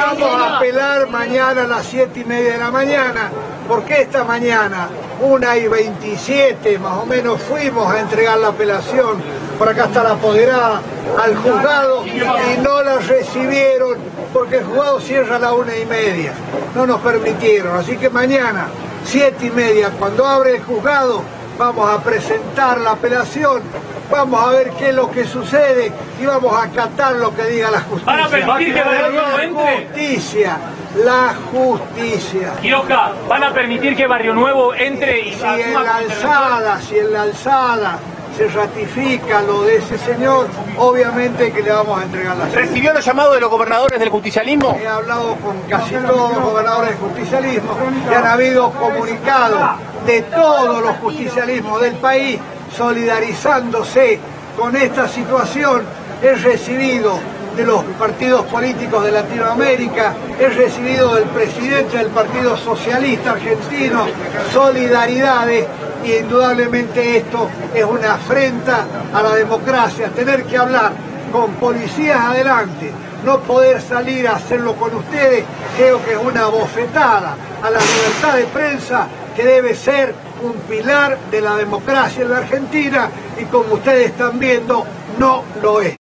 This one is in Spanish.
Vamos a apelar mañana a las 7:30 de la mañana, porque esta mañana, 1:27 más o menos, fuimos a entregar la apelación. Por acá está la apoderada al juzgado y no la recibieron porque el juzgado cierra a las 1:30. No nos permitieron, así que mañana, 7:30, cuando abre el juzgado, vamos a presentar la apelación, vamos a ver qué es lo que sucede y vamos a acatar lo que diga la justicia. ¿Van a permitir que Barrio Nuevo entre? La justicia. Quiroga, ¿van a permitir que Barrio Nuevo entre? Y si en la alzada se ratifica lo de ese señor, obviamente que le vamos a entregar la cédula. ¿Recibió los llamados de los gobernadores del justicialismo? He hablado con casi todos los gobernadores del justicialismo y han habido comunicados de todos los justicialismos del país solidarizándose con esta situación. He recibido de los partidos políticos de Latinoamérica, he recibido del presidente del Partido Socialista Argentino solidaridades, y indudablemente esto es una afrenta a la democracia, tener que hablar con policías adelante, no poder salir a hacerlo con ustedes. Creo que es una bofetada a la libertad de prensa, que debe ser un pilar de la democracia en la Argentina, y como ustedes están viendo, no lo es.